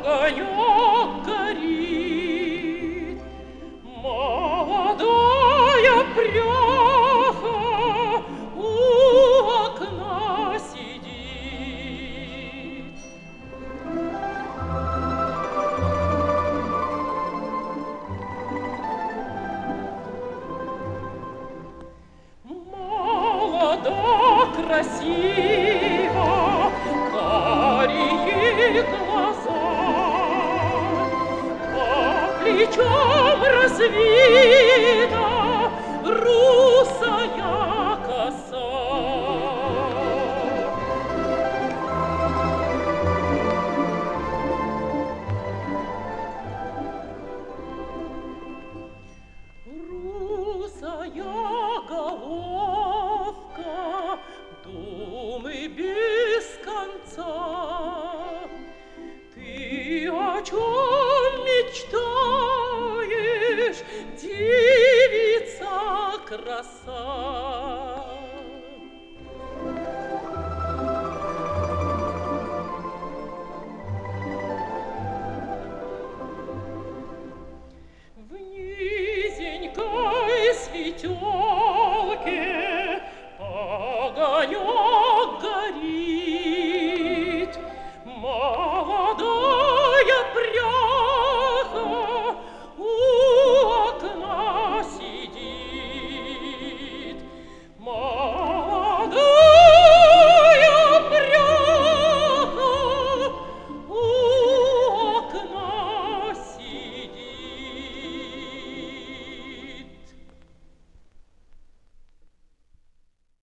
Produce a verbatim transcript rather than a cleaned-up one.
огонек горит, молодая пряха у окна сидит. Молода, красива, карие глаза, по плечам развита русая коса. Русая головка, думы без конца. Ты о чем мечтаешь, девица краса?